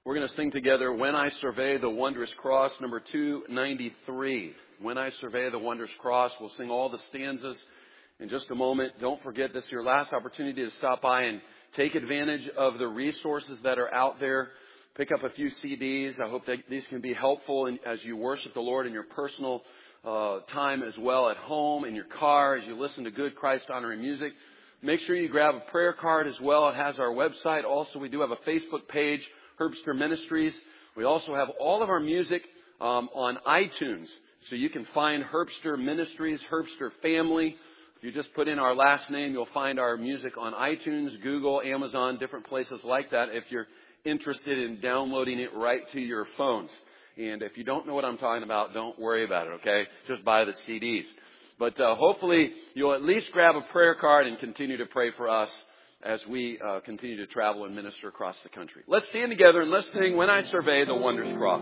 We're going to sing together, When I Survey the Wondrous Cross, number 293. When I Survey the Wondrous Cross. We'll sing all the stanzas in just a moment. Don't forget, this is your last opportunity to stop by and take advantage of the resources that are out there. Pick up a few CDs. I hope that these can be helpful as you worship the Lord in your personal time as well, at home, in your car, as you listen to good Christ-honoring music. Make sure you grab a prayer card as well. It has our website. Also, we do have a Facebook page, Herbster Ministries. We also have all of our music on iTunes. So you can find Herbster Ministries, Herbster Family. If you just put in our last name, you'll find our music on iTunes, Google, Amazon, different places like that if you're interested in downloading it right to your phones. And if you don't know what I'm talking about, don't worry about it, okay? Just buy the CDs. But hopefully you'll at least grab a prayer card and continue to pray for us as we continue to travel and minister across the country. Let's stand together and let's sing When I Survey the Wondrous Cross.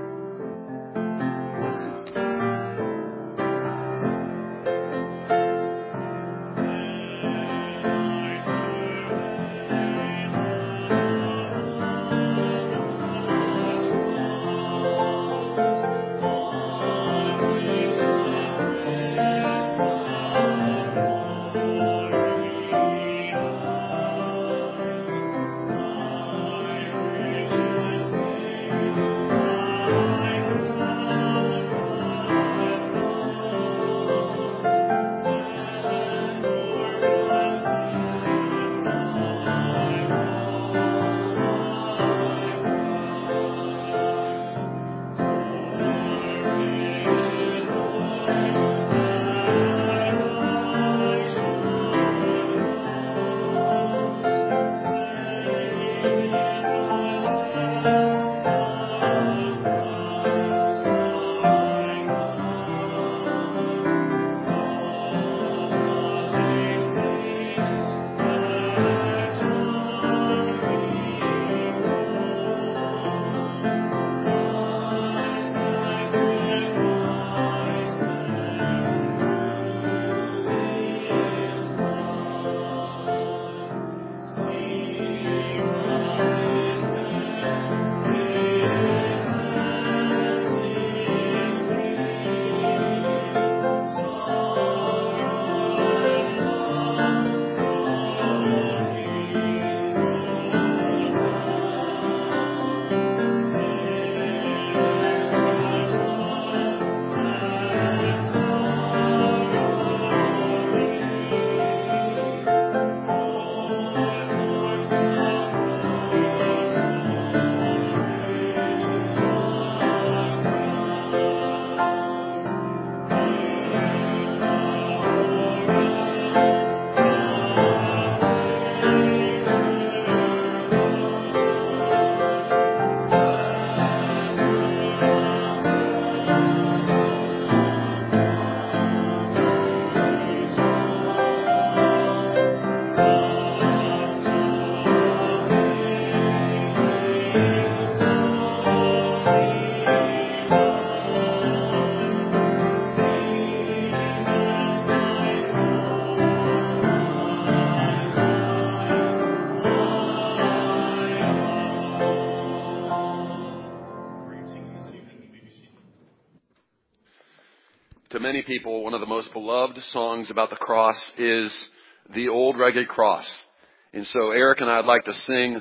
To many people, one of the most beloved songs about the cross is The Old Rugged Cross. And so Eric and I would like to sing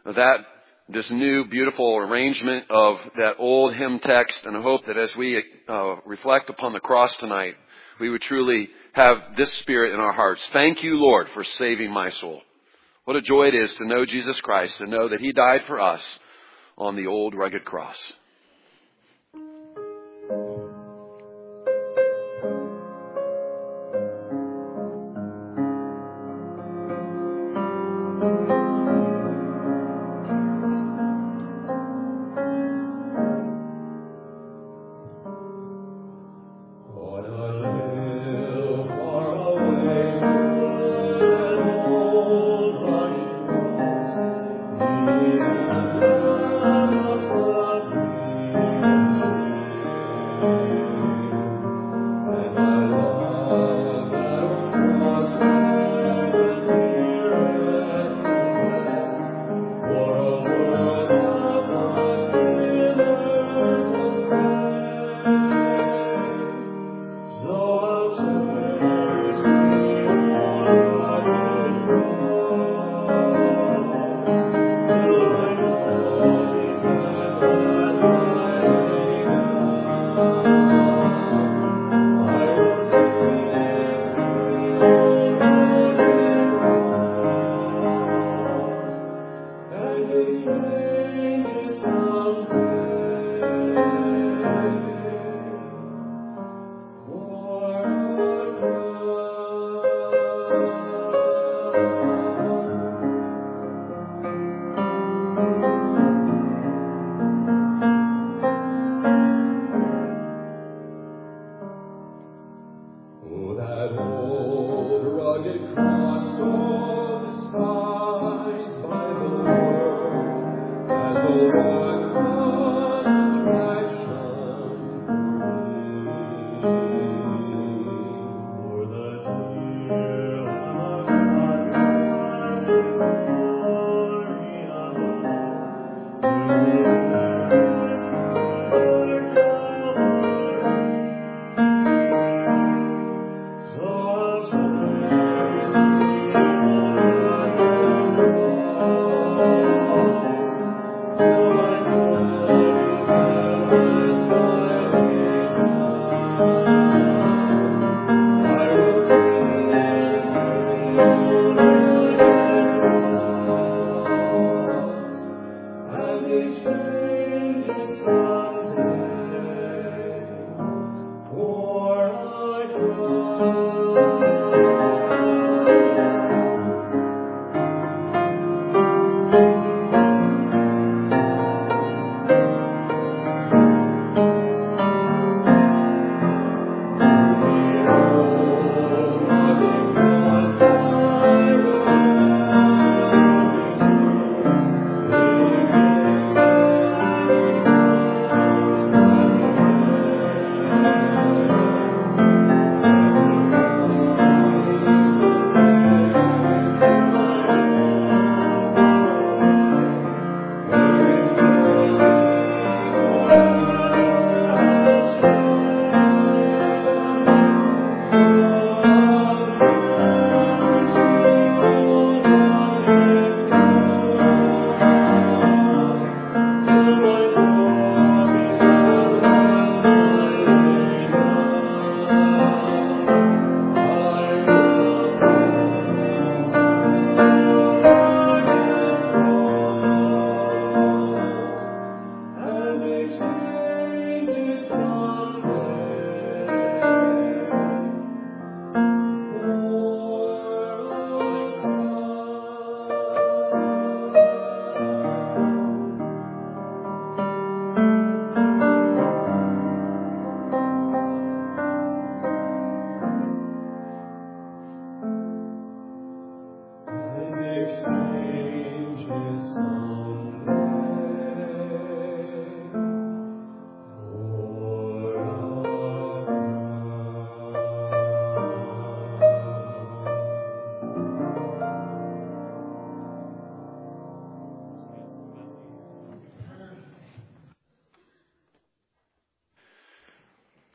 this new beautiful arrangement of that old hymn text, and I hope that as we reflect upon the cross tonight, we would truly have this spirit in our hearts. Thank you, Lord, for saving my soul. What a joy it is to know Jesus Christ, to know that He died for us on the old rugged cross.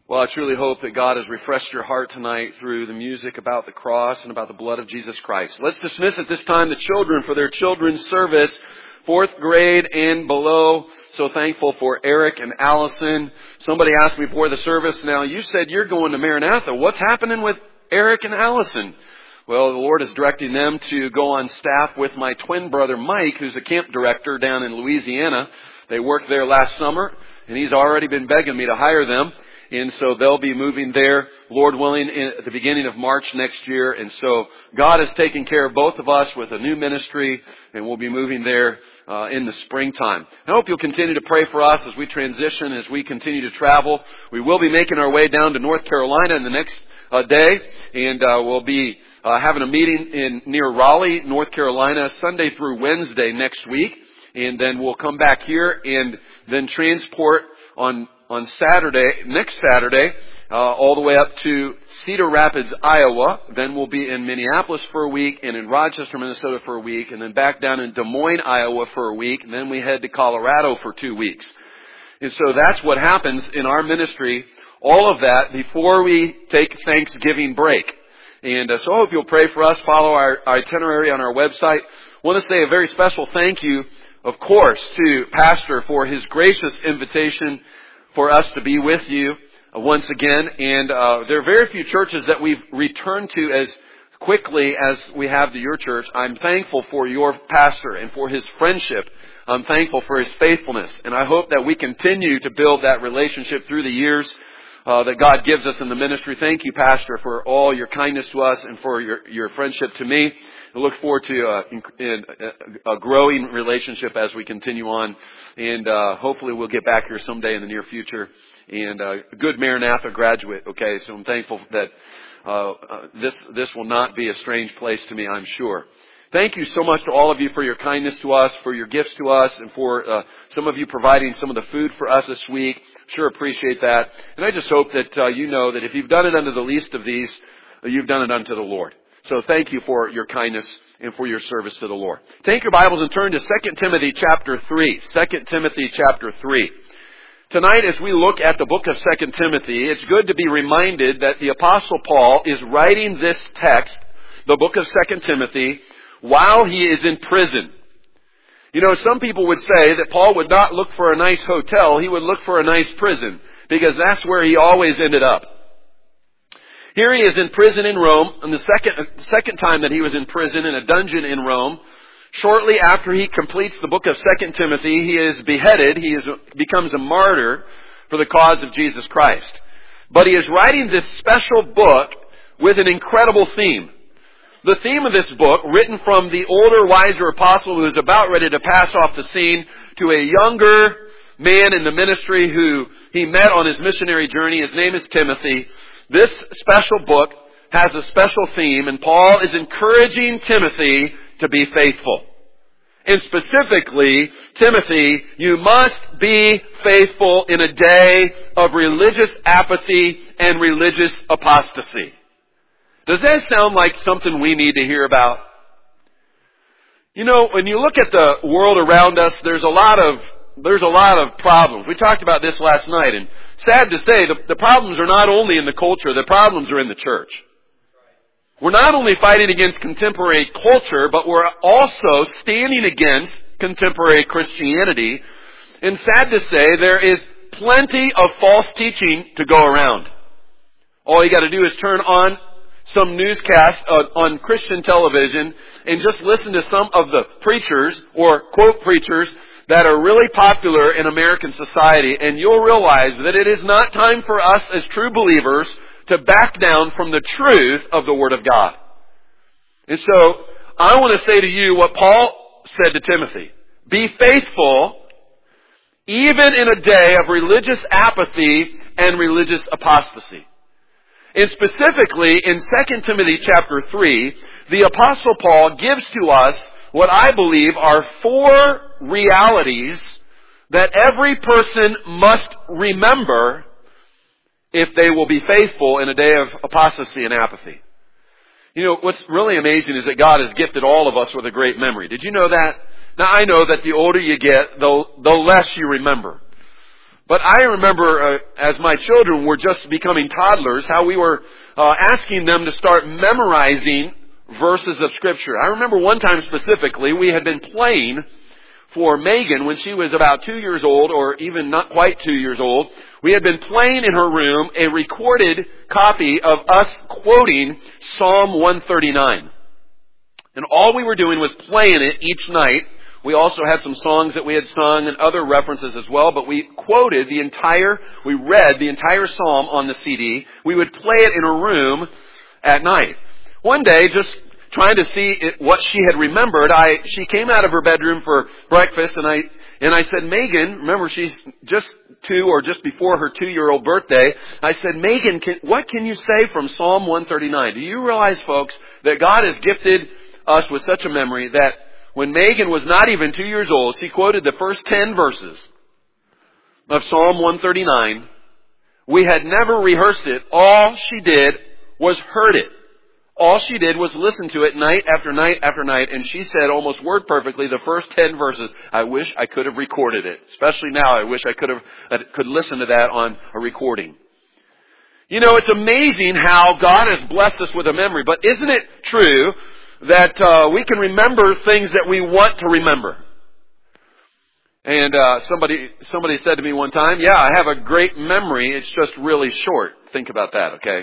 Well, I truly hope that God has refreshed your heart tonight through the music about the cross and about the blood of Jesus Christ. Let's dismiss at this time the children for their children's service, 4th grade and below. So thankful for Eric and Allison. Somebody asked me before the service, now you said you're going to Maranatha. What's happening with Eric and Allison? Well, the Lord is directing them to go on staff with my twin brother Mike, who's a camp director down in Louisiana. They worked there last summer, and he's already been begging me to hire them. And so they'll be moving there, Lord willing, at the beginning of March next year. And so God has taken care of both of us with a new ministry, and we'll be moving there in the springtime. I hope you'll continue to pray for us as we transition, as we continue to travel. We will be making our way down to North Carolina in the next day, and we'll be having a meeting near Raleigh, North Carolina, Sunday through Wednesday next week. And then we'll come back here and then transport on next Saturday, all the way up to Cedar Rapids, Iowa. Then we'll be in Minneapolis for a week and in Rochester, Minnesota for a week, and then back down in Des Moines, Iowa for a week, and then we head to Colorado for 2 weeks. And so that's what happens in our ministry, all of that before we take Thanksgiving break. And so I hope you'll pray for us, follow our itinerary on our website. I want to say a very special thank you, of course, to Pastor for his gracious invitation for us to be with you once again. And there are very few churches that we've returned to as quickly as we have to your church. I'm thankful for your pastor and for his friendship. I'm thankful for his faithfulness. And I hope that we continue to build that relationship through the years that God gives us in the ministry. Thank you, Pastor, for all your kindness to us and for your friendship to me. I look forward to a growing relationship as we continue on. And hopefully we'll get back here someday in the near future. And a good Maranatha graduate, okay? So I'm thankful that this will not be a strange place to me, I'm sure. Thank you so much to all of you for your kindness to us, for your gifts to us, and for some of you providing some of the food for us this week. Sure appreciate that. And I just hope that you know that if you've done it unto the least of these, you've done it unto the Lord. So thank you for your kindness and for your service to the Lord. Take your Bibles and turn to 2 Timothy chapter 3. 2 Timothy chapter 3. Tonight, as we look at the book of 2 Timothy, it's good to be reminded that the Apostle Paul is writing this text, the book of 2 Timothy, while he is in prison. You know, some people would say that Paul would not look for a nice hotel, he would look for a nice prison, because that's where he always ended up. Here he is in prison in Rome, and the second time that he was in prison in a dungeon in Rome. Shortly after he completes the book of 2 Timothy, he is beheaded, becomes a martyr for the cause of Jesus Christ. But he is writing this special book with an incredible theme. The theme of this book, written from the older, wiser apostle who is about ready to pass off the scene to a younger man in the ministry who he met on his missionary journey. His name is Timothy. This special book has a special theme, and Paul is encouraging Timothy to be faithful. And specifically, Timothy, you must be faithful in a day of religious apathy and religious apostasy. Does that sound like something we need to hear about? You know, when you look at the world around us, there's a lot of problems. We talked about this last night, and sad to say, the problems are not only in the culture, the problems are in the church. We're not only fighting against contemporary culture, but we're also standing against contemporary Christianity. And sad to say, there is plenty of false teaching to go around. All you got to do is turn on some newscast on Christian television and just listen to some of the preachers or quote preachers that are really popular in American society, and you'll realize that it is not time for us as true believers to back down from the truth of the Word of God. And so I want to say to you what Paul said to Timothy. Be faithful even in a day of religious apathy and religious apostasy. And specifically in 2 Timothy chapter 3, the Apostle Paul gives to us what I believe are 4 realities that every person must remember if they will be faithful in a day of apostasy and apathy. You know, what's really amazing is that God has gifted all of us with a great memory. Did you know that? Now, I know that the older you get, the less you remember. But I remember as my children were just becoming toddlers, how we were asking them to start memorizing verses of Scripture. I remember one time specifically, we had been playing for Megan when she was about 2 years old, or even not quite 2 years old. We had been playing in her room a recorded copy of us quoting Psalm 139. And all we were doing was playing it each night. We also had some songs that we had sung and other references as well, but we read the entire psalm on the CD. We would play it in a room at night. One day, just trying to see what she had remembered, she came out of her bedroom for breakfast, and I said, Megan, remember she's just 2 or just before her 2-year-old birthday. I said, Megan, what can you say from Psalm 139? Do you realize, folks, that God has gifted us with such a memory that when Megan was not even 2 years old, she quoted the first 10 verses of Psalm 139. We had never rehearsed it. All she did was heard it. All she did was listen to it night after night after night, and she said almost word perfectly the first 10 verses. I wish I could have recorded it. Especially now, I wish I could listen to that on a recording. You know, it's amazing how God has blessed us with a memory, but isn't it true that we can remember things that we want to remember? And somebody said to me one time, yeah, I have a great memory, it's just really short. Think about that, okay?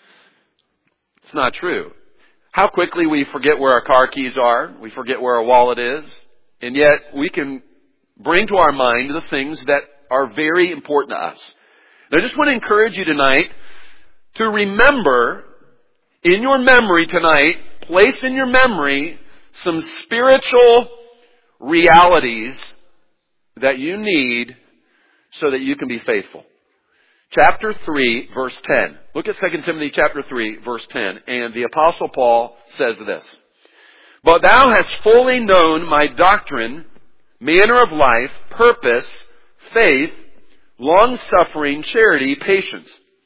It's not true. How quickly we forget where our car keys are. We forget where our wallet is. And yet we can bring to our mind the things that are very important to us. And I just want to encourage you tonight to remember in your memory tonight, place in your memory some spiritual realities that you need so that you can be faithful. Chapter 3, verse 10. Look at 2 Timothy chapter 3, verse 10. And the Apostle Paul says this. But thou hast fully known my doctrine, manner of life, purpose, faith, long-suffering, charity, patience.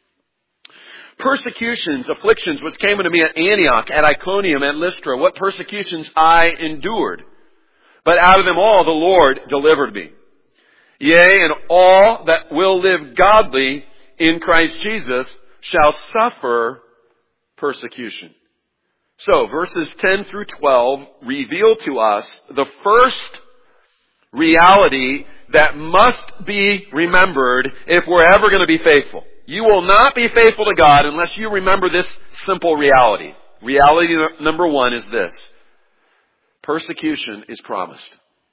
Persecutions, afflictions, which came unto me at Antioch, at Iconium, at Lystra. What persecutions I endured. But out of them all the Lord delivered me. Yea, and all that will live godly in Christ Jesus shall suffer persecution. So, verses 10 through 12 reveal to us the first reality that must be remembered if we're ever going to be faithful. You will not be faithful to God unless you remember this simple reality. Reality number 1 is this. Persecution is promised.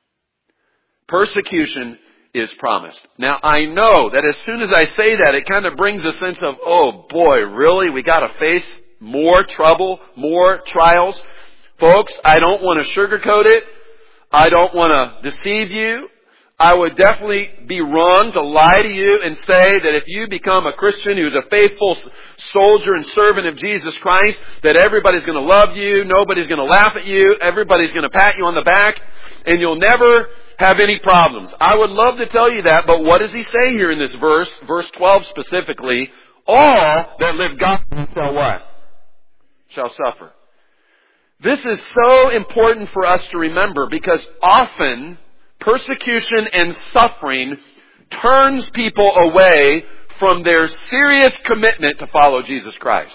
Persecution is promised. Now, I know that as soon as I say that, it kind of brings a sense of, oh boy, really? We got to face more trouble, more trials? Folks, I don't want to sugarcoat it. I don't want to deceive you. I would definitely be wrong to lie to you and say that if you become a Christian who's a faithful soldier and servant of Jesus Christ, that everybody's going to love you, nobody's going to laugh at you, everybody's going to pat you on the back, and you'll never have any problems. I would love to tell you that, but what does he say here in this verse? Verse 12 specifically, all that live godly shall what? Shall suffer. This is so important for us to remember because often persecution and suffering turns people away from their serious commitment to follow Jesus Christ.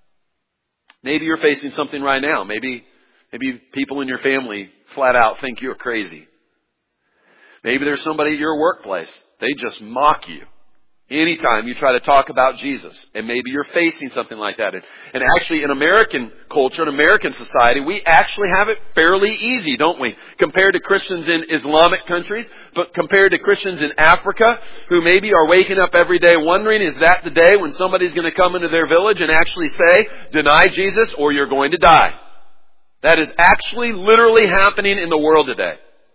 Maybe you're facing something right now. Maybe people in your family flat out think you're crazy. Maybe there's somebody at your workplace. They just mock you anytime you try to talk about Jesus. And maybe you're facing something like that. And actually in American culture, in American society, we actually have it fairly easy, don't we? Compared to Christians in Islamic countries, but compared to Christians in Africa, who maybe are waking up every day wondering, is that the day when somebody's going to come into their village and actually say, deny Jesus or you're going to die? That is actually literally happening in the world today.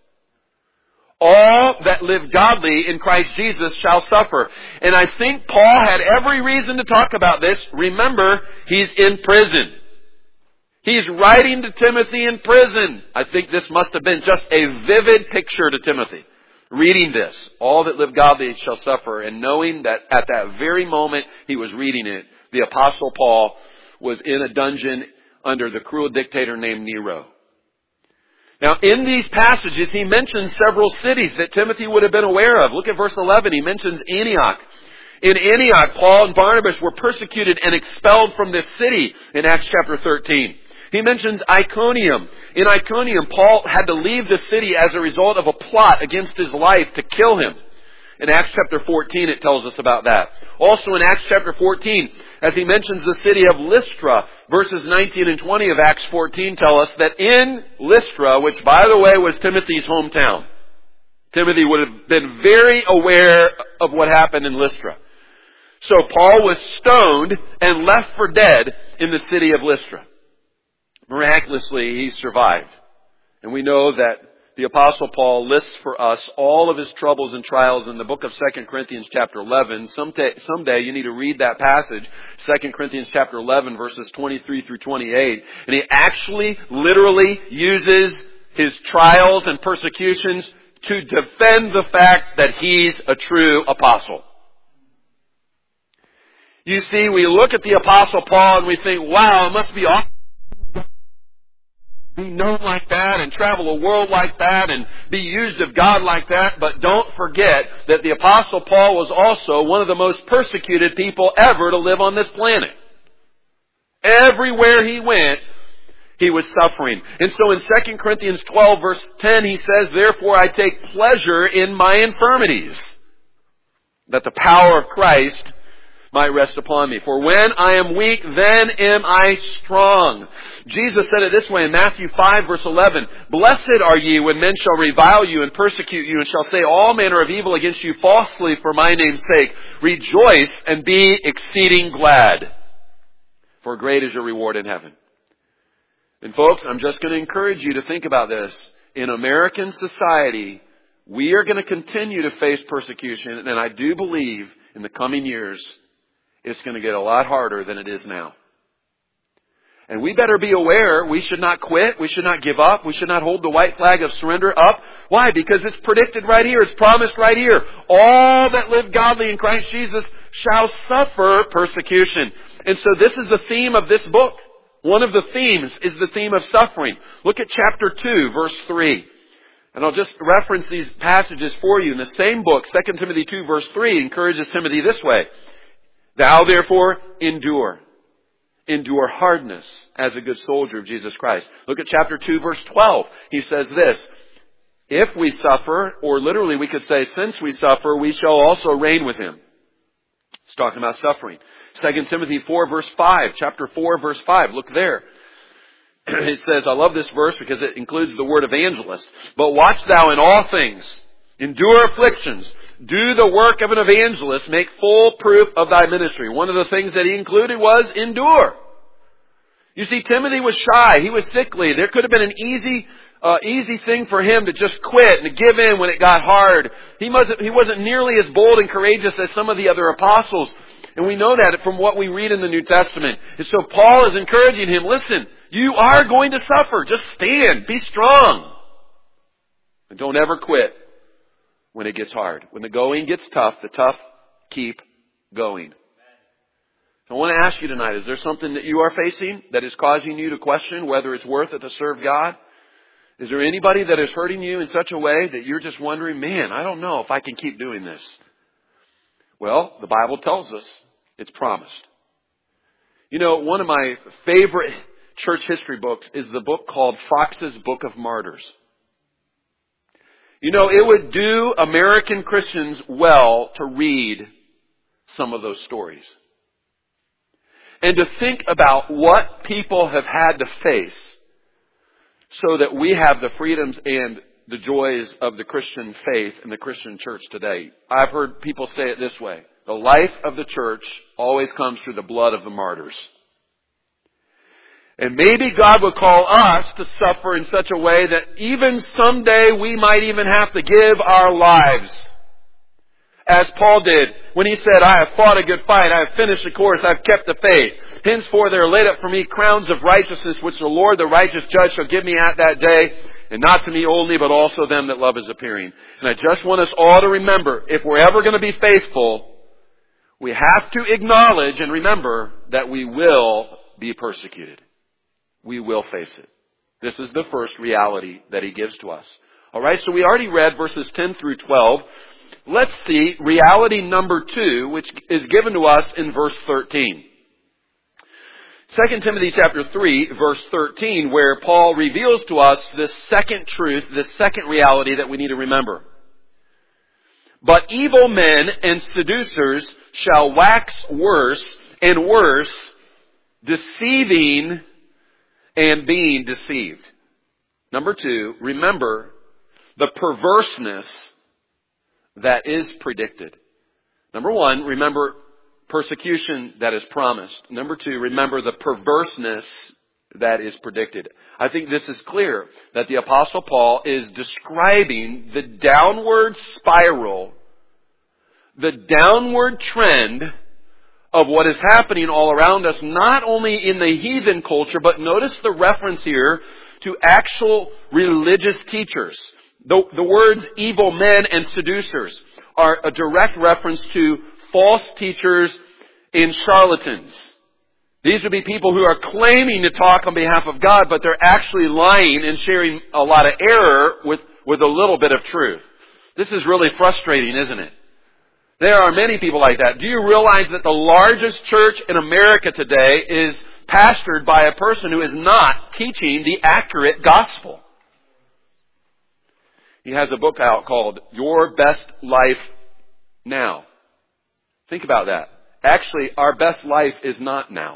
All that live godly in Christ Jesus shall suffer. And I think Paul had every reason to talk about this. Remember, he's in prison. He's writing to Timothy in prison. I think this must have been just a vivid picture to Timothy. Reading this, all that live godly shall suffer. And knowing that at that very moment he was reading it, the Apostle Paul was in a dungeon under the cruel dictator named Nero. Now, in these passages, he mentions several cities that Timothy would have been aware of. Look at verse 11. He mentions Antioch. In Antioch, Paul and Barnabas were persecuted and expelled from this city in Acts chapter 13. He mentions Iconium. In Iconium, Paul had to leave the city as a result of a plot against his life to kill him. In Acts chapter 14, it tells us about that. Also in Acts chapter 14, as he mentions the city of Lystra, verses 19 and 20 of Acts 14 tell us that in Lystra, which by the way was Timothy's hometown, Timothy would have been very aware of what happened in Lystra. So Paul was stoned and left for dead in the city of Lystra. Miraculously, he survived. And we know that the Apostle Paul lists for us all of his troubles and trials in the book of 2 Corinthians chapter 11. Someday you need to read that passage, 2 Corinthians chapter 11, verses 23 through 28. And he actually, literally uses his trials and persecutions to defend the fact that he's a true apostle. You see, we look at the Apostle Paul and we think, wow, it must be awesome. Be known like that and travel a world like that and be used of God like that. But don't forget that the Apostle Paul was also one of the most persecuted people ever to live on this planet. Everywhere he went, he was suffering. And so in 2 Corinthians 12 verse 10 he says, therefore I take pleasure in my infirmities, that the power of Christ might rest upon me. For when I am weak, then am I strong. Jesus said it this way in Matthew 5 verse 11, blessed are ye when men shall revile you and persecute you and shall say all manner of evil against you falsely for my name's sake. Rejoice and be exceeding glad, for great is your reward in heaven. And folks, I'm just going to encourage you to think about this. In American society, we are going to continue to face persecution, and I do believe in the coming years, it's going to get a lot harder than it is now. And we better be aware we should not quit. We should not give up. We should not hold the white flag of surrender up. Why? Because it's predicted right here. It's promised right here. All that live godly in Christ Jesus shall suffer persecution. And so this is the theme of this book. One of the themes is the theme of suffering. Look at chapter 2, verse 3. And I'll just reference these passages for you. In the same book, 2 Timothy 2, verse 3 encourages Timothy this way. Thou therefore endure. Endure hardness as a good soldier of Jesus Christ. Look at chapter 2 verse 12. He says this, if we suffer, or literally we could say since we suffer, we shall also reign with him. It's talking about suffering. 2 Timothy 4 verse 5, chapter 4 verse 5. Look there. It says, I love this verse because it includes the word evangelist. But watch thou in all things. Endure afflictions. Do the work of an evangelist. Make full proof of thy ministry. One of the things that he included was endure. You see, Timothy was shy. He was sickly. There could have been an easy thing for him to just quit and to give in when it got hard. He wasn't nearly as bold and courageous as some of the other apostles. And we know that from what we read in the New Testament. And so Paul is encouraging him, listen, you are going to suffer. Just stand. Be strong. And don't ever quit when it gets hard. When the going gets tough, the tough keep going. So I want to ask you tonight, is there something that you are facing that is causing you to question whether it's worth it to serve God? Is there anybody that is hurting you in such a way that you're just wondering, man, I don't know if I can keep doing this? Well, the Bible tells us it's promised. You know, one of my favorite church history books is the book called Fox's Book of Martyrs. You know, it would do American Christians well to read some of those stories. And to think about what people have had to face so that we have the freedoms and the joys of the Christian faith and the Christian church today. I've heard people say it this way. The life of the church always comes through the blood of the martyrs. And maybe God will call us to suffer in such a way that even someday we might even have to give our lives. As Paul did when he said, I have fought a good fight, I have finished the course, I have kept the faith. Henceforth there are laid up for me crowns of righteousness, which the Lord, the righteous judge, shall give me at that day. And not to me only, but also them that love his appearing. And I just want us all to remember, if we're ever going to be faithful, we have to acknowledge and remember that we will be persecuted. We will face it. This is the first reality that he gives to us. Alright, so we already read verses 10 through 12. Let's see reality number 2, which is given to us in verse 13. 2 Timothy chapter 3, verse 13, where Paul reveals to us this second truth, this second reality that we need to remember. But evil men and seducers shall wax worse and worse, deceiving and being deceived. Number 2, remember the perverseness that is predicted. Number 1, remember persecution that is promised. Number 2, remember the perverseness that is predicted. I think this is clear that the Apostle Paul is describing the downward spiral, the downward trend of what is happening all around us, not only in the heathen culture, but notice the reference here to actual religious teachers. The words evil men and seducers are a direct reference to false teachers and charlatans. These would be people who are claiming to talk on behalf of God, but they're actually lying and sharing a lot of error with a little bit of truth. This is really frustrating, isn't it? There are many people like that. Do you realize that the largest church in America today is pastored by a person who is not teaching the accurate gospel? He has a book out called Your Best Life Now. Think about that. Actually, our best life is not now.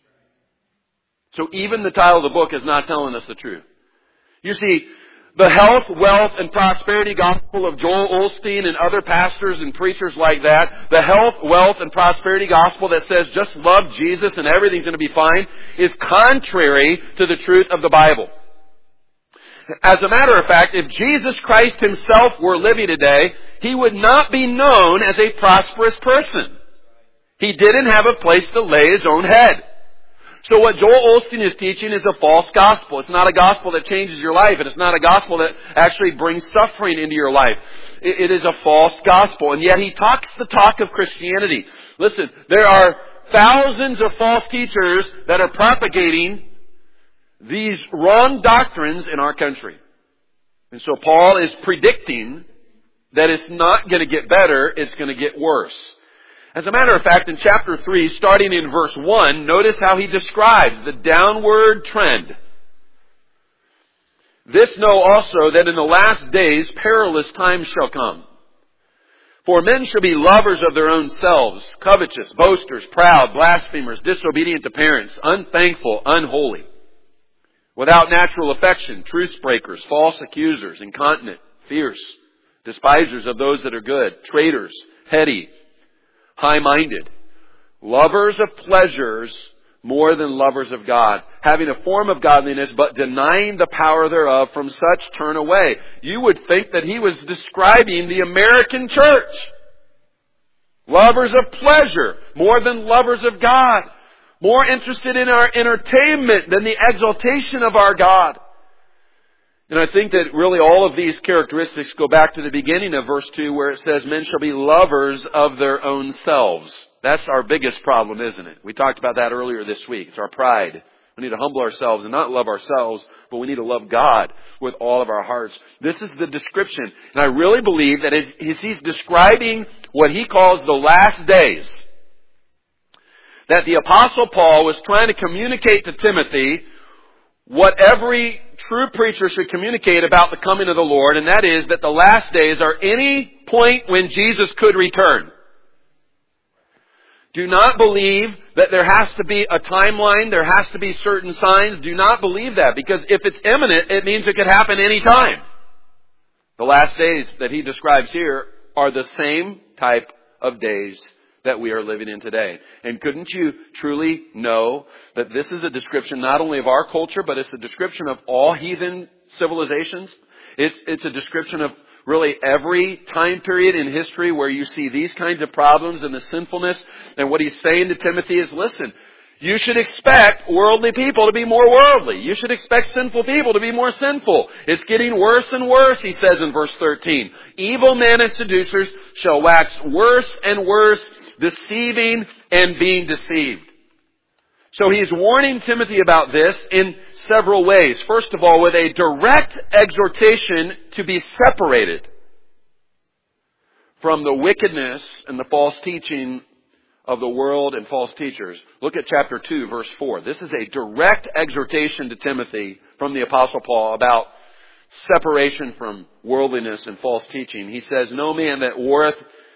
So even the title of the book is not telling us the truth. You see, the health, wealth, and prosperity gospel of Joel Osteen and other pastors and preachers like that, the health, wealth, and prosperity gospel that says just love Jesus and everything's going to be fine, is contrary to the truth of the Bible. As a matter of fact, if Jesus Christ Himself were living today, He would not be known as a prosperous person. He didn't have a place to lay His own head. So what Joel Osteen is teaching is a false gospel. It's not a gospel that changes your life, and it's not a gospel that actually brings suffering into your life. It is a false gospel, and yet he talks the talk of Christianity. Listen, there are thousands of false teachers that are propagating these wrong doctrines in our country. And so Paul is predicting that it's not going to get better, it's going to get worse. As a matter of fact, in chapter 3, starting in verse 1, notice how he describes the downward trend. This know also that in the last days perilous times shall come. For men shall be lovers of their own selves, covetous, boasters, proud, blasphemers, disobedient to parents, unthankful, unholy, without natural affection, truce breakers, false accusers, incontinent, fierce, despisers of those that are good, traitors, heady, high-minded, lovers of pleasures more than lovers of God, having a form of godliness, but denying the power thereof, from such turn away. You would think that he was describing the American church. Lovers of pleasure more than lovers of God. More interested in our entertainment than the exaltation of our God. And I think that really all of these characteristics go back to the beginning of verse 2 where it says, men shall be lovers of their own selves. That's our biggest problem, isn't it? We talked about that earlier this week. It's our pride. We need to humble ourselves and not love ourselves, but we need to love God with all of our hearts. This is the description. And I really believe that as he's describing what he calls the last days, that the Apostle Paul was trying to communicate to Timothy what every true preacher should communicate about the coming of the Lord, and that is that the last days are any point when Jesus could return. Do not believe that there has to be a timeline, there has to be certain signs. Do not believe that, because if it's imminent, it means it could happen any time. The last days that he describes here are the same type of days that we are living in today. And couldn't you truly know that this is a description not only of our culture, but it's a description of all heathen civilizations? It's a description of really every time period in history where you see these kinds of problems and the sinfulness. And what he's saying to Timothy is, listen, you should expect worldly people to be more worldly. You should expect sinful people to be more sinful. It's getting worse and worse, he says in verse 13. Evil men and seducers shall wax worse and worse, deceiving and being deceived. So he's warning Timothy about this in several ways. First of all, with a direct exhortation to be separated from the wickedness and the false teaching of the world and false teachers. Look at chapter 2, verse 4. This is a direct exhortation to Timothy from the Apostle Paul about separation from worldliness and false teaching. He says, "No man that warreth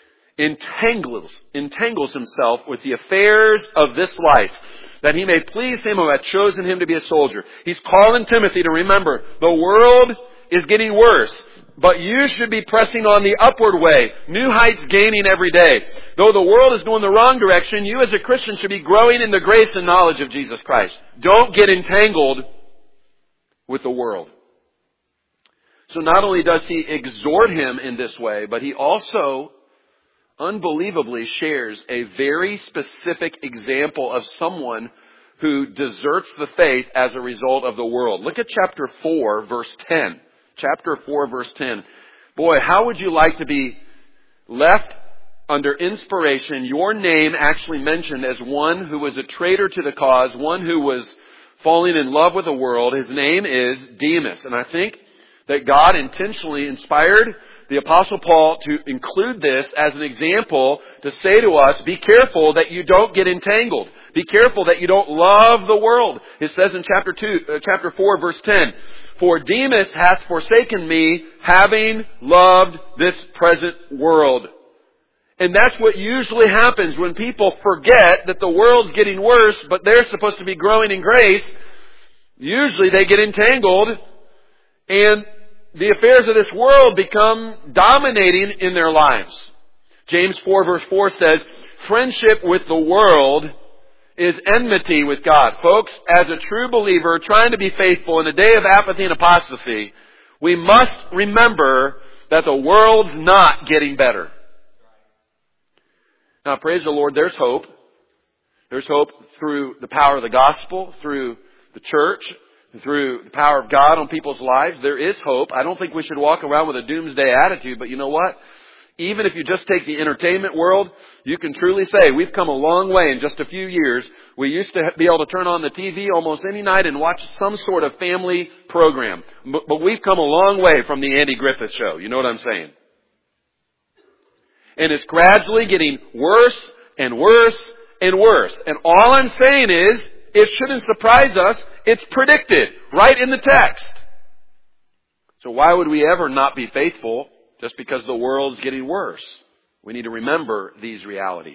entangles himself with the affairs of this life, that he may please him who hath chosen him to be a soldier." He's calling Timothy to remember, the world is getting worse, but you should be pressing on the upward way, new heights gaining every day. Though the world is going the wrong direction, you as a Christian should be growing in the grace and knowledge of Jesus Christ. Don't get entangled with the world. So not only does he exhort him in this way, but he also unbelievably shares a very specific example of someone who deserts the faith as a result of the world. Look at chapter 4, verse 10. Chapter 4, verse 10. Boy, how would you like to be left under inspiration, your name actually mentioned as one who was a traitor to the cause, one who was falling in love with the world? His name is Demas. And I think that God intentionally inspired the Apostle Paul to include this as an example to say to us, be careful that you don't get entangled. Be careful that you don't love the world. It says in chapter 4, verse 10, "For Demas hath forsaken me, having loved this present world." And that's what usually happens when people forget that the world's getting worse, but they're supposed to be growing in grace. Usually they get entangled, and the affairs of this world become dominating in their lives. James 4 verse 4 says, "Friendship with the world is enmity with God." Folks, as a true believer trying to be faithful in a day of apathy and apostasy, we must remember that the world's not getting better. Now, praise the Lord, there's hope. There's hope through the power of the gospel, through the church, through the power of God on people's lives. There is hope. I don't think we should walk around with a doomsday attitude, but you know what? Even if you just take the entertainment world, you can truly say we've come a long way in just a few years. We used to be able to turn on the TV almost any night and watch some sort of family program. But we've come a long way from the Andy Griffith Show. You know what I'm saying? And it's gradually getting worse and worse and worse. And all I'm saying is, it shouldn't surprise us. It's predicted right in the text. So why would we ever not be faithful just because the world's getting worse? We need to remember these realities.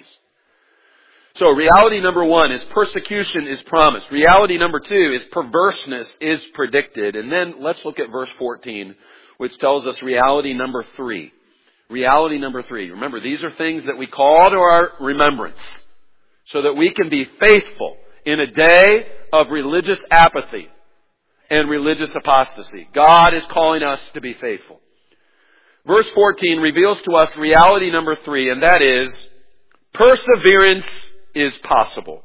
So reality number 1 is persecution is promised. Reality number 2 is perverseness is predicted. And then let's look at verse 14, which tells us reality number 3. Reality number 3. Remember, these are things that we call to our remembrance so that we can be faithful in a day of religious apathy and religious apostasy. God is calling us to be faithful. Verse 14 reveals to us reality number 3, and that is perseverance is possible.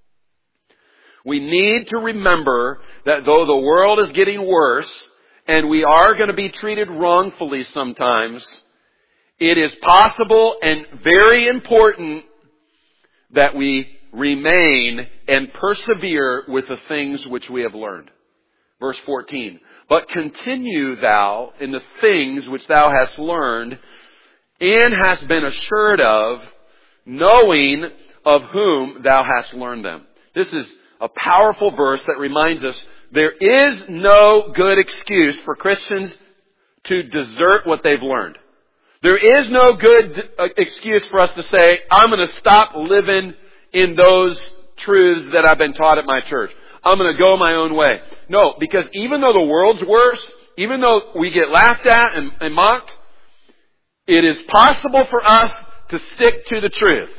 We need to remember that though the world is getting worse and we are going to be treated wrongfully sometimes, it is possible and very important that we remain and persevere with the things which we have learned. Verse 14, "But continue thou in the things which thou hast learned and hast been assured of, knowing of whom thou hast learned them." This is a powerful verse that reminds us there is no good excuse for Christians to desert what they've learned. There is no good excuse for us to say, I'm going to stop living in those truths that I've been taught at my church. I'm going to go my own way. No, because even though the world's worse, even though we get laughed at and mocked, it is possible for us to stick to the truth.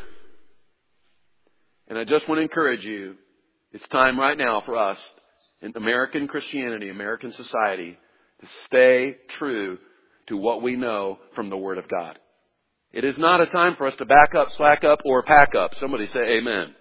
And I just want to encourage you, it's time right now for us in American Christianity, American society, to stay true to what we know from the Word of God. It is not a time for us to back up, slack up, or pack up. Somebody say amen.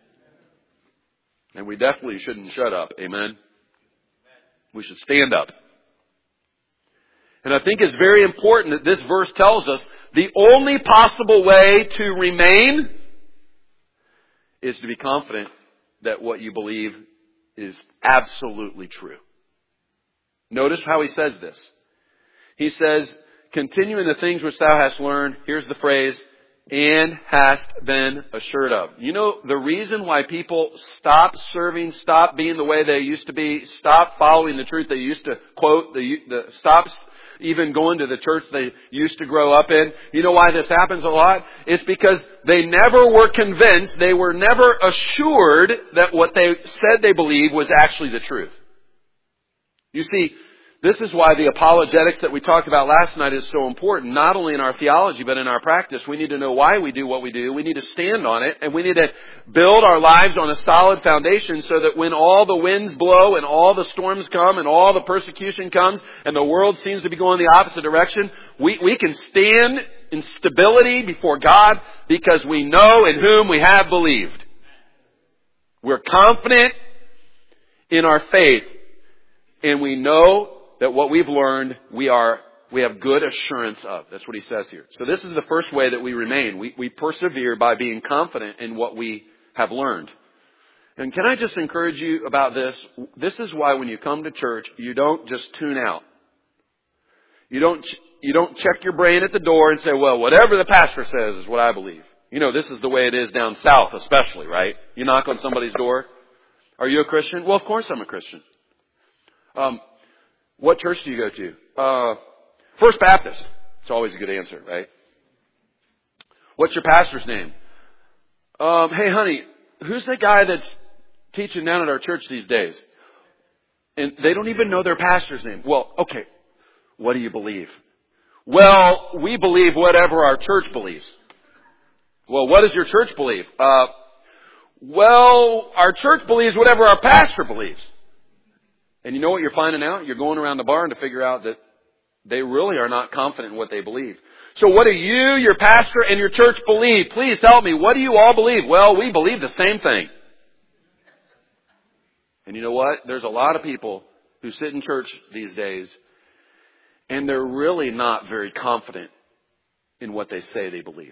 And we definitely shouldn't shut up. Amen. We should stand up. And I think it's very important that this verse tells us the only possible way to remain is to be confident that what you believe is absolutely true. Notice how he says this. He says, continue in the things which thou hast learned. Here's the phrase, and hast been assured of. You know, the reason why people stop serving, stop being the way they used to be, stop following the truth they used to quote, stop even going to the church they used to grow up in. You know why this happens a lot? It's because they never were convinced, they were never assured that what they said they believed was actually the truth. You see, this is why the apologetics that we talked about last night is so important, not only in our theology, but in our practice. We need to know why we do what we do. We need to stand on it, and we need to build our lives on a solid foundation so that when all the winds blow and all the storms come and all the persecution comes and the world seems to be going the opposite direction, we can stand in stability before God because we know in whom we have believed. We're confident in our faith, and we know that what we've learned, we have good assurance of. That's what he says here. So this is the first way that we remain. We persevere by being confident in what we have learned. And can I just encourage you about this? This is why when you come to church, you don't just tune out. You don't check your brain at the door and say, well, whatever the pastor says is what I believe. You know, this is the way it is down south especially, right? You knock on somebody's door. Are you a Christian? Well, of course I'm a Christian. What church do you go to? First Baptist. It's always a good answer, right? What's your pastor's name? Hey honey, who's the guy that's teaching down at our church these days? And they don't even know their pastor's name. Well, okay. What do you believe? Well, we believe whatever our church believes. Well, what does your church believe? Well, our church believes whatever our pastor believes. And you know what you're finding out? You're going around the barn to figure out that they really are not confident in what they believe. So what do you, your pastor, and your church believe? Please help me. What do you all believe? Well, we believe the same thing. And you know what? There's a lot of people who sit in church these days, and they're really not very confident in what they say they believe.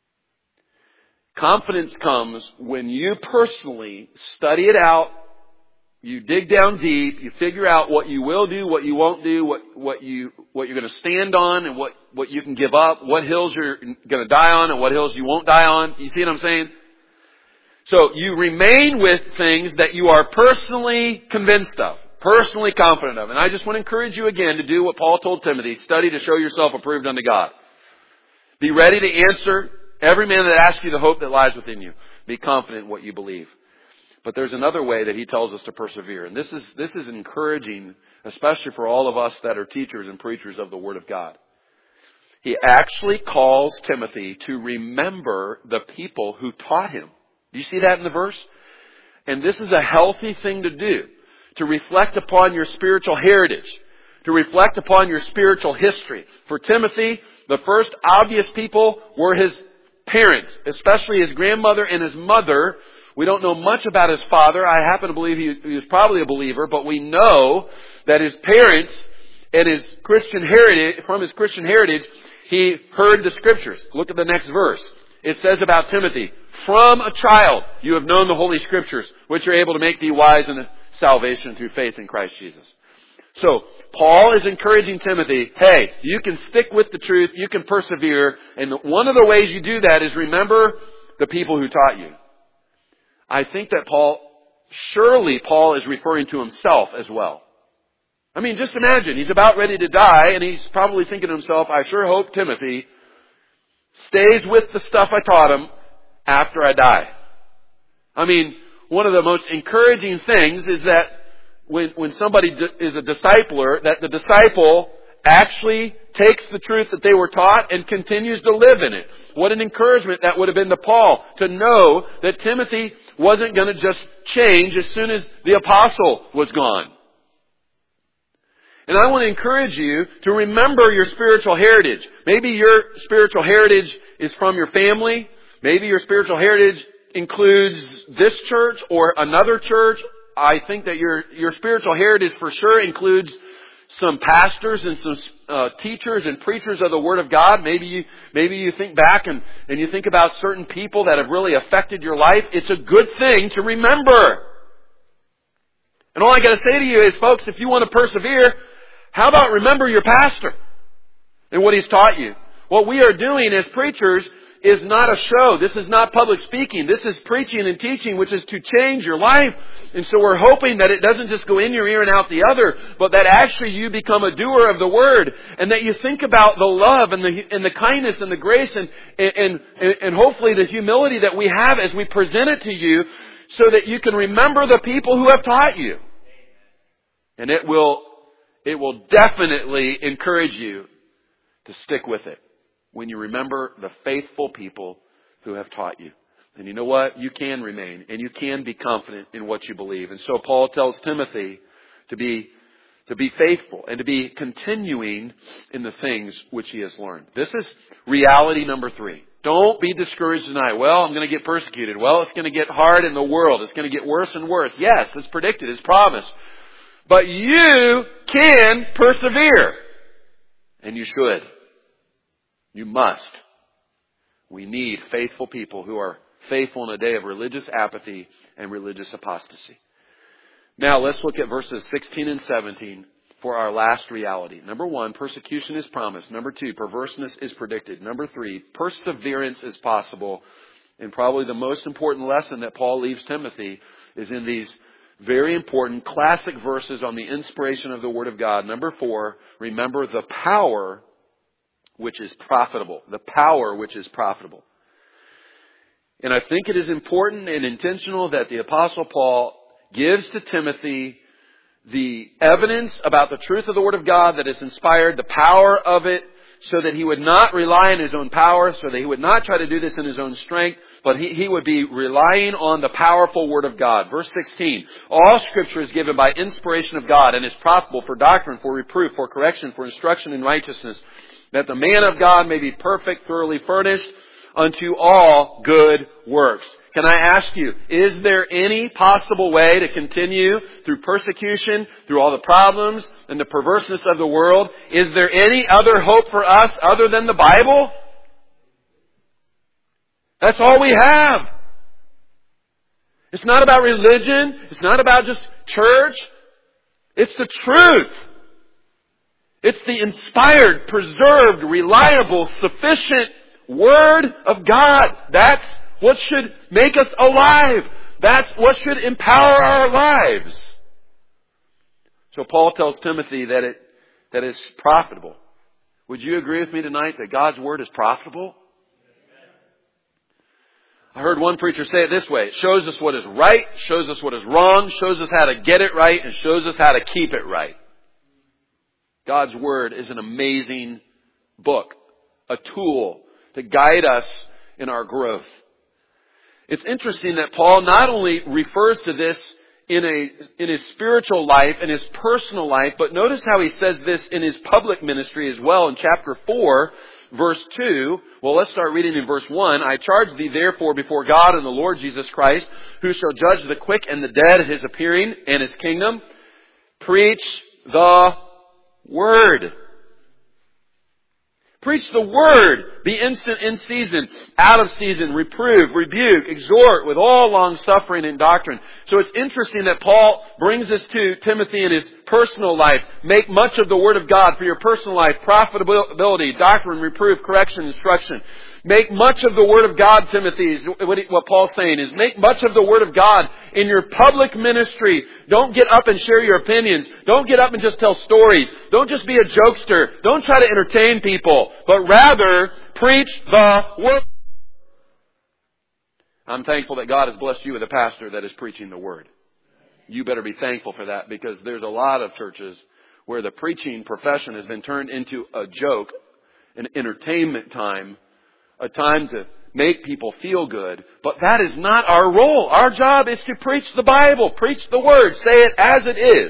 Confidence comes when you personally study it out. You dig down deep, you figure out what you will do, what you won't do, what you're going to stand on and what you can give up, what hills you're going to die on and what hills you won't die on. You see what I'm saying? So you remain with things that you are personally convinced of, personally confident of. And I just want to encourage you again to do what Paul told Timothy, study to show yourself approved unto God. Be ready to answer every man that asks you the hope that lies within you. Be confident in what you believe. But there's another way that he tells us to persevere. And this is encouraging, especially for all of us that are teachers and preachers of the Word of God. He actually calls Timothy to remember the people who taught him. Do you see that in the verse? And this is a healthy thing to do. To reflect upon your spiritual heritage. To reflect upon your spiritual history. For Timothy, the first obvious people were his parents, especially his grandmother and his mother. We don't know much about his father. I happen to believe he was probably a believer, but we know that his parents and his Christian heritage, from his Christian heritage, he heard the Scriptures. Look at the next verse. It says about Timothy, from a child you have known the Holy Scriptures, which are able to make thee wise in salvation through faith in Christ Jesus. So, Paul is encouraging Timothy, hey, you can stick with the truth, you can persevere, and one of the ways you do that is remember the people who taught you. I think that surely Paul is referring to himself as well. I mean, just imagine, he's about ready to die, and he's probably thinking to himself, I sure hope Timothy stays with the stuff I taught him after I die. I mean, one of the most encouraging things is that when somebody is a discipler, that the disciple actually takes the truth that they were taught and continues to live in it. What an encouragement that would have been to Paul to know that Timothy wasn't going to just change as soon as the apostle was gone. And I want to encourage you to remember your spiritual heritage. Maybe your spiritual heritage is from your family. Maybe your spiritual heritage includes this church or another church. I think that your spiritual heritage for sure includes some pastors and some teachers and preachers of the Word of God. Maybe you think back and you think about certain people that have really affected your life. It's a good thing to remember. And all I got to say to you is, folks, if you want to persevere, how about remember your pastor and what he's taught you? What we are doing as preachers is not a show. This is not public speaking. This is preaching and teaching, which is to change your life. And so we're hoping that it doesn't just go in your ear and out the other, but that actually you become a doer of the Word, and that you think about the love and the kindness and the grace and hopefully the humility that we have as we present it to you, so that you can remember the people who have taught you. And it will definitely encourage you to stick with it when you remember the faithful people who have taught you. And you know what? You can remain and you can be confident in what you believe. And so Paul tells Timothy to be faithful and to be continuing in the things which he has learned. This is reality number 3. Don't be discouraged tonight. Well, I'm going to get persecuted. Well, it's going to get hard in the world. It's going to get worse and worse. Yes, it's predicted. It's promised. But you can persevere. And you should. You must. We need faithful people who are faithful in a day of religious apathy and religious apostasy. Now, let's look at verses 16 and 17 for our last reality. Number 1, persecution is promised. Number 2, perverseness is predicted. Number 3, perseverance is possible. And probably the most important lesson that Paul leaves Timothy is in these very important classic verses on the inspiration of the Word of God. Number 4, remember the power which is profitable. The power which is profitable. And I think it is important and intentional that the Apostle Paul gives to Timothy the evidence about the truth of the Word of God that is inspired, the power of it, so that he would not rely on his own power, so that he would not try to do this in his own strength, but he would be relying on the powerful Word of God. Verse 16, all Scripture is given by inspiration of God and is profitable for doctrine, for reproof, for correction, for instruction in righteousness, that the man of God may be perfect, thoroughly furnished unto all good works. Can I ask you, is there any possible way to continue through persecution, through all the problems and the perverseness of the world? Is there any other hope for us other than the Bible? That's all we have. It's not about religion. It's not about just church. It's the truth. It's the inspired, preserved, reliable, sufficient Word of God. That's what should make us alive. That's what should empower our lives. So Paul tells Timothy that it's profitable. Would you agree with me tonight that God's Word is profitable? I heard one preacher say it this way. It shows us what is right, shows us what is wrong, shows us how to get it right, and shows us how to keep it right. God's Word is an amazing book, a tool to guide us in our growth. It's interesting that Paul not only refers to this in his spiritual life, in his personal life, but notice how he says this in his public ministry as well in chapter 4, verse 2. Well, let's start reading in verse 1. I charge thee therefore before God and the Lord Jesus Christ, who shall judge the quick and the dead at his appearing and his kingdom. Preach the Word. Preach the Word. Be instant in season, out of season, reprove, rebuke, exhort with all long suffering and doctrine. So it's interesting that Paul brings this to Timothy in his personal life. Make much of the Word of God for your personal life. Profitability, doctrine, reproof, correction, instruction. Make much of the Word of God, Timothy. What Paul's saying is make much of the Word of God in your public ministry. Don't get up and share your opinions. Don't get up and just tell stories. Don't just be a jokester. Don't try to entertain people. But rather, preach the Word. I'm thankful that God has blessed you with a pastor that is preaching the Word. You better be thankful for that, because there's a lot of churches where the preaching profession has been turned into a joke, an entertainment time, a time to make people feel good. But that is not our role. Our job is to preach the Bible, preach the Word, say it as it is.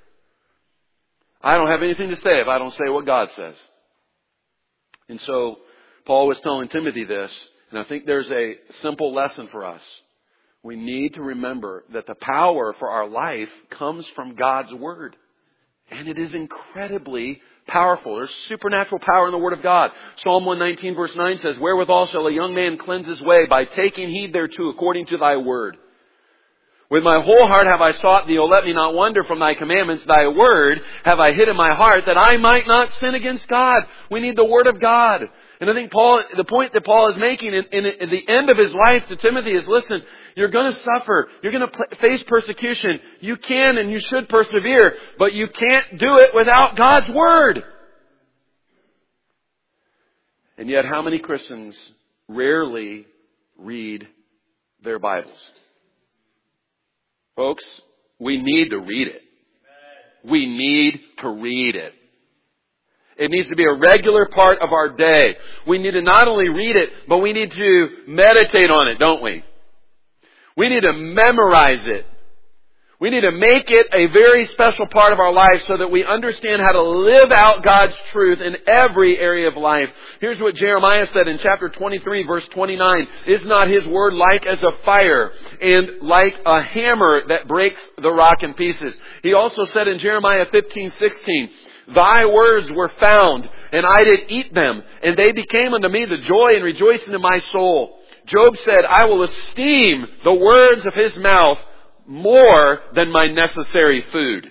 I don't have anything to say if I don't say what God says. And so Paul was telling Timothy this, and I think there's a simple lesson for us. We need to remember that the power for our life comes from God's Word. And it is incredibly powerful. There's supernatural power in the Word of God. Psalm 119 verse 9 says, "Wherewithal shall a young man cleanse his way? By taking heed thereto according to thy word. With my whole heart have I sought thee, O let me not wander from thy commandments. Thy word have I hid in my heart, that I might not sin against God." We need the Word of God. And I think the point that Paul is making in the end of his life to Timothy is, listen, you're going to suffer. You're going to face persecution. You can and you should persevere, but you can't do it without God's Word. And yet, how many Christians rarely read their Bibles? Folks, we need to read it. We need to read it. It needs to be a regular part of our day. We need to not only read it, but we need to meditate on it, don't we? We need to memorize it. We need to make it a very special part of our life so that we understand how to live out God's truth in every area of life. Here's what Jeremiah said in chapter 23, verse 29. "Is not His word like as a fire and like a hammer that breaks the rock in pieces?" He also said in Jeremiah 15:16, "Thy words were found, and I did eat them, and they became unto me the joy and rejoicing of my soul." Job said, "I will esteem the words of His mouth more than my necessary food."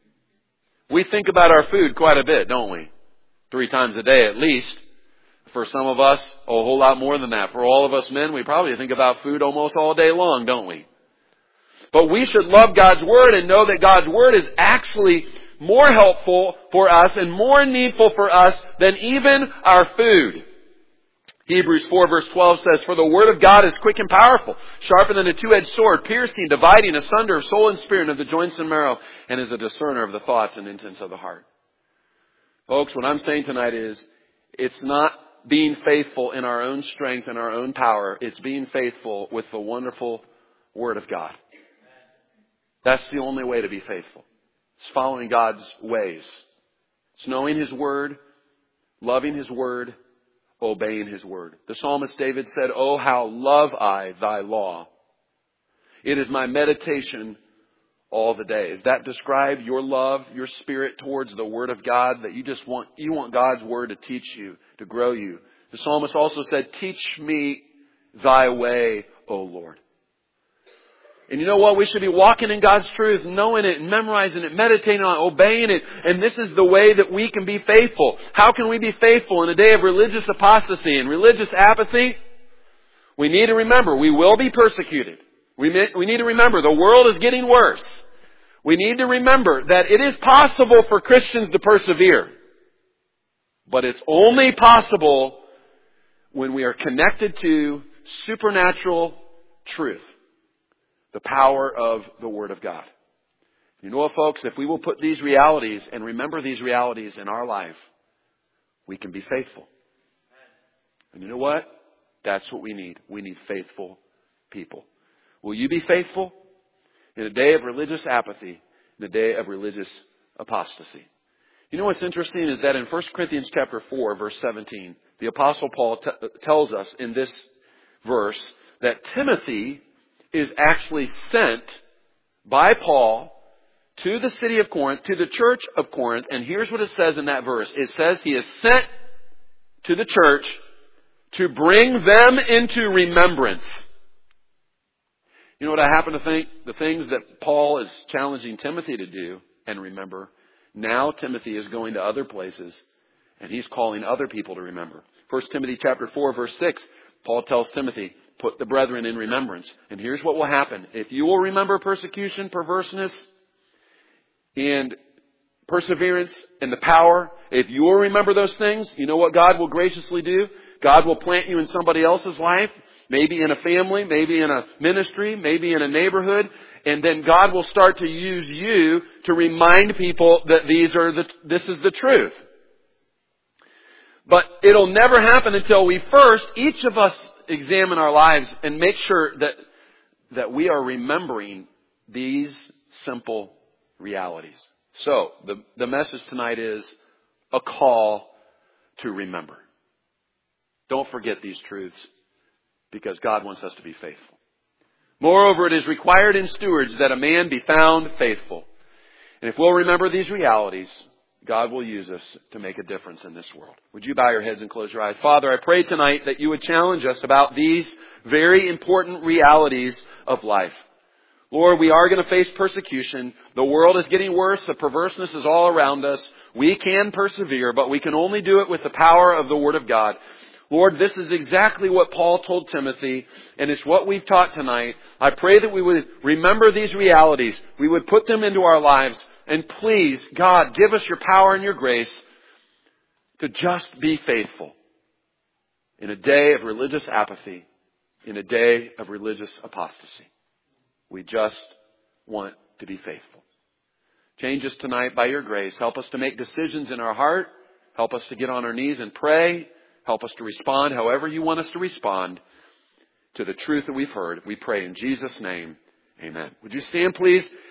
We think about our food quite a bit, don't we? 3 times a day at least. For some of us, a whole lot more than that. For all of us men, we probably think about food almost all day long, don't we? But we should love God's Word and know that God's Word is actually more helpful for us and more needful for us than even our food. Hebrews 4 verse 12 says, "For the Word of God is quick and powerful, sharper than a two-edged sword, piercing, dividing asunder of soul and spirit, and of the joints and marrow, and is a discerner of the thoughts and intents of the heart." Folks, what I'm saying tonight is, it's not being faithful in our own strength and our own power. It's being faithful with the wonderful Word of God. That's the only way to be faithful. It's following God's ways. It's knowing His Word, loving His Word, obeying His Word. The psalmist David said, "Oh, how love I thy law. It is my meditation all the day." Does that describe your love, your spirit towards the Word of God, that you want God's Word to teach you, to grow you? The psalmist also said, "Teach me thy way, O Lord." And you know what? We should be walking in God's truth, knowing it, memorizing it, meditating on it, obeying it. And this is the way that we can be faithful. How can we be faithful in a day of religious apostasy and religious apathy? We need to remember we will be persecuted. We need to remember the world is getting worse. We need to remember that it is possible for Christians to persevere. But it's only possible when we are connected to supernatural truth. The power of the Word of God. You know what, folks? If we will put these realities and remember these realities in our life, we can be faithful. And you know what? That's what we need. We need faithful people. Will you be faithful in a day of religious apathy, in a day of religious apostasy? You know what's interesting is that in 1 Corinthians chapter 4, verse 17, the Apostle Paul tells us in this verse that Timothy is actually sent by Paul to the city of Corinth, to the church of Corinth. And here's what it says in that verse. It says he is sent to the church to bring them into remembrance. You know what I happen to think? The things that Paul is challenging Timothy to do and remember, now Timothy is going to other places and he's calling other people to remember. 1 Timothy chapter 4, verse 6, Paul tells Timothy, "Put the brethren in remembrance." And here's what will happen. If you will remember persecution, perverseness, and perseverance, and the power, if you will remember those things, you know what God will graciously do? God will plant you in somebody else's life, maybe in a family, maybe in a ministry, maybe in a neighborhood, and then God will start to use you to remind people that this is the truth. But it'll never happen until we first, each of us, examine our lives and make sure that we are remembering these simple realities. So, the message tonight is a call to remember. Don't forget these truths, because God wants us to be faithful. Moreover, it is required in stewards that a man be found faithful. And if we'll remember these realities, God will use us to make a difference in this world. Would you bow your heads and close your eyes? Father, I pray tonight that you would challenge us about these very important realities of life. Lord, we are going to face persecution. The world is getting worse. The perverseness is all around us. We can persevere, but we can only do it with the power of the Word of God. Lord, this is exactly what Paul told Timothy, and it's what we've taught tonight. I pray that we would remember these realities. We would put them into our lives. And please, God, give us your power and your grace to just be faithful in a day of religious apathy, in a day of religious apostasy. We just want to be faithful. Change us tonight by your grace. Help us to make decisions in our heart. Help us to get on our knees and pray. Help us to respond however you want us to respond to the truth that we've heard. We pray in Jesus' name. Amen. Would you stand, please?